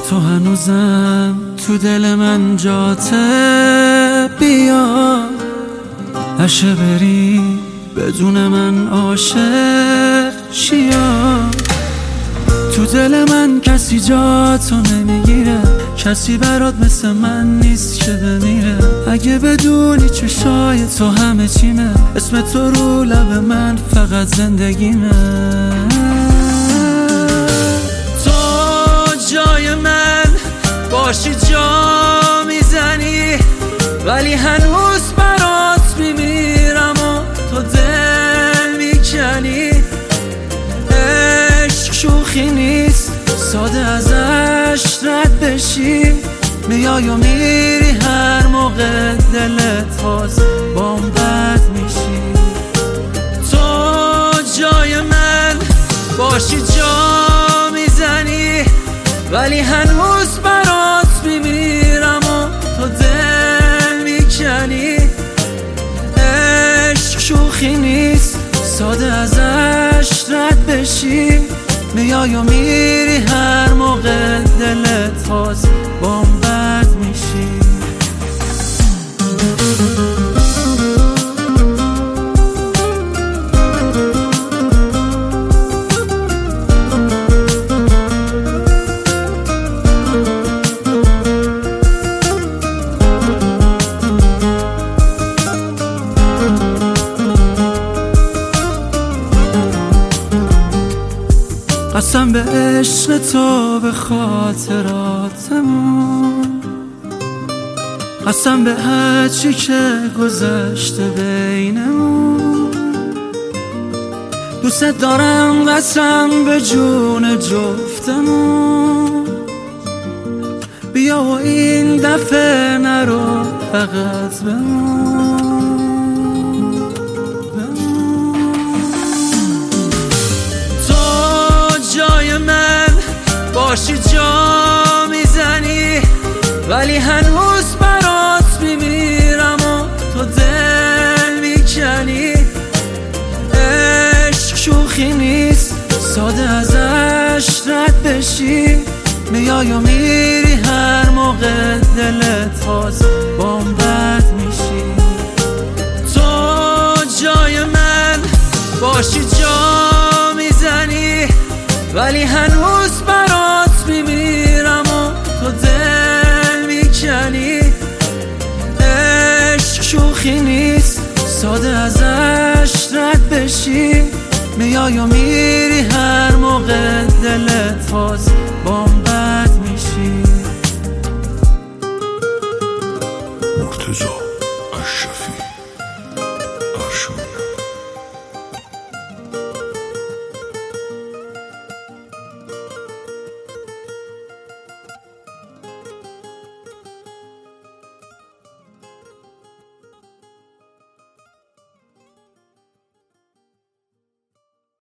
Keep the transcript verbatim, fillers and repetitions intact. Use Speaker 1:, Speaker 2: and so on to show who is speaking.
Speaker 1: تو هنوزم تو دل من جاته، بیا هشه بری بدون من عاشق شیا. تو دل من کسی جاتو نمیگیره، کسی برات مثل من نیست که بمیره. اگه بدونی چشای تو همه چیمه، اسم تو رو لب من فقط زندگیمه. تو جای من باشی جا میزنی، ولی هنوز برات میمیرم و تو دل میکنی. عشق شوخی نیست، ساده ازش رد بشی. میای و میری هر موقع دلت باز بام بد میشی. تو جای من باشی جا میزنی، ولی هنوز برات میمیرم و تو دل میکنی. عشق شوخی نیست، ساده ازش رد بشی. میای و میری هر موقع دلت باز بام بد میشی. قسم به عشق تو، به خاطراتمون، قسم به هرچی که گذشته بینمون. دوست دارم قسم به جون جفتمون. بیا و این دفعه نرو فقط بمون. باشی جا میزنی، ولی هنوز برات میمیرم و تو دل میکنی. عشق شوخی نیست، ساده ازش رد بشی. میای و میری هر موقع دلت باز بام بد میشی. تو جای من باشی جا میزنی، ولی هنوز برات میمیرم و تو دل میکنی. عشق شوخی نیست، ساده ازش رد بشی. میای و میری هر موقع دلت باز بام